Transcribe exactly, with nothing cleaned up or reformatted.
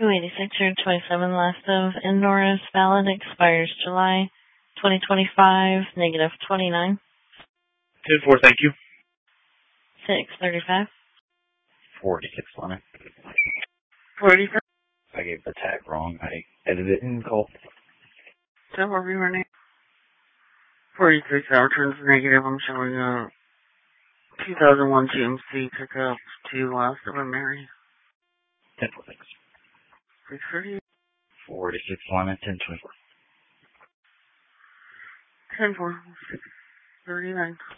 two eighty-six or twenty-seven last of Indoris valid expires July twenty twenty-five, negative twenty-nine. ten four, thank you. six thirty-five. forty-six limit. forty-five. I gave the tag wrong. I edited it and called. So what we running? forty-six hour turns negative. I'm showing a two thousand one G M C pickup to last of a Mary. ten four, thanks. six thirty. forty-six limit, ten twenty-four. ten four. thirty-nine.